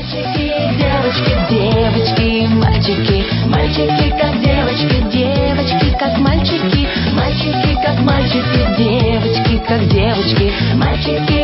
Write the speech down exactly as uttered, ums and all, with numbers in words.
Мальчики, девочки, девочки, мальчики, мальчики как девочки, девочки как мальчики, мальчики как мальчики, девочки как девочки, мальчики